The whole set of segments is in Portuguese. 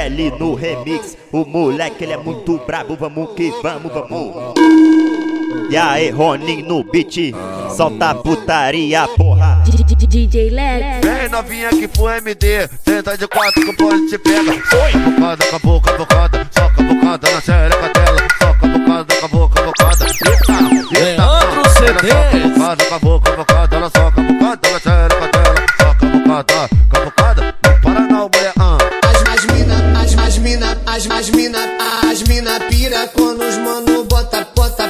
VL no remix. O moleque ele é muito brabo, vamos que vamos, vamos. E aí, Roninho no beat, solta a putaria, porra. DJ Lex. Vem novinha aqui pro MD, senta de quatro que o pole te pega. Soca a bocada, com a boca, bocada. Soca a bocada na xereca dela. Soca a bocada, com a boca, bocada. Leandro CD. Soca a bocada, com a boca, bocada. Ela soca a bocada na xereca dela. Soca a bocada, com a bocada. Não para não, mulher. As mina pira quando os mano bota,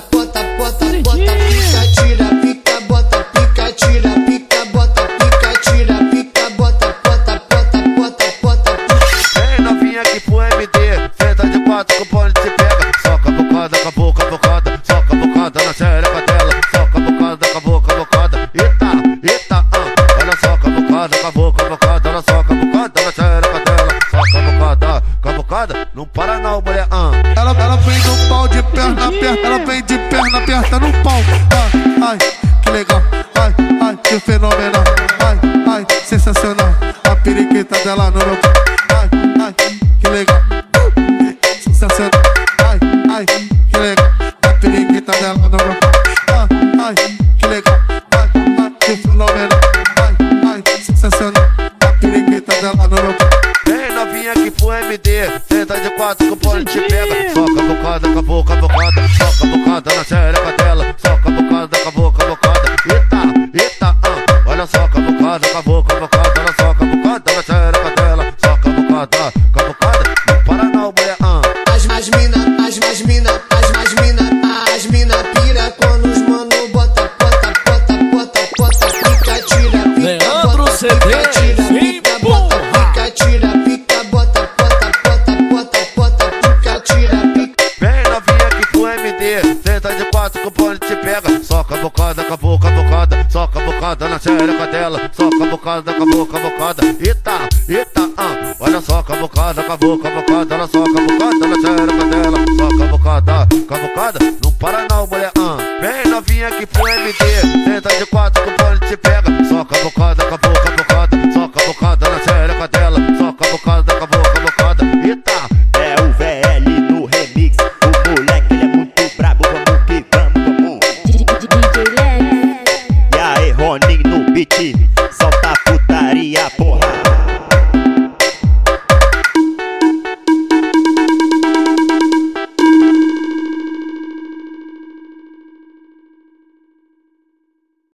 pica, tira, pica, bota, pica, tira, pica, bota, pica, tira, pica, bota, pica. Vem novinha aqui pro MD, senta de quatro que o pole te pega. Soca a bocada, com a boca, bocada. Soca a bocada na xereca dela. Soca a bocada, com a boca, bocada. Eita, ela soca a bocada, com a boca, bocada. Ela soca a bocada na xereca dela. Soca a bocada, com a bocada. Não para não, mulher. Ela vem no pau de perna aberta, ela vem de perna aberta no pau. Ai, que legal, ai, que fenomenal. Ai, sensacional. A periquita dela no meu pau. Ai, que legal, sensacional. Ai, que legal. A periquita dela no meu pau. Ai, que legal, ai, que fenomenal. Ai, sensacional. A periquita dela no meu pau. Vem novinha aqui pro MD, senta de quatro que o pole te pega. Soca a bocada, com a boca, bocada. Soca a bocada na xereca dela. Soca a bocada, com a boca, bocada. Eita, olha, soca a bocada, com a boca, bocada. Ela soca a bocada na xereca dela. Soca a bocada, com a bocada. Não para não, mulher. As mina pira quando os mano bota, pica, tira, pica, Leandro bota, CD. pica, tira, pica, bota, pica, tira, pica, bota, pica, tira, pica. Vem novinha aqui pro MD, senta de quatro que o pole te pega. Soca a bocada, com a boca, bocada. Soca a bocada na xereca dela. Soca a bocada, com a boca, bocada. Eita, olha, soca a bocada, com a boca, bocada. Ela soca a bocada na xereca dela. Soca a bocada, com a bocada. Não para não, mulher. Vem novinha aqui pro MD, senta de quatro que o pole te pega. Soca a bocada, com a boca, bocada. Soca a bocada na xereca dela. Soca a bocada, com a boca, bocada. É o VL no remix. O moleque ele é muito brabo, vamos que vamos. DJ Lex. E aí, Roninho no beat, solta a putaria, porra.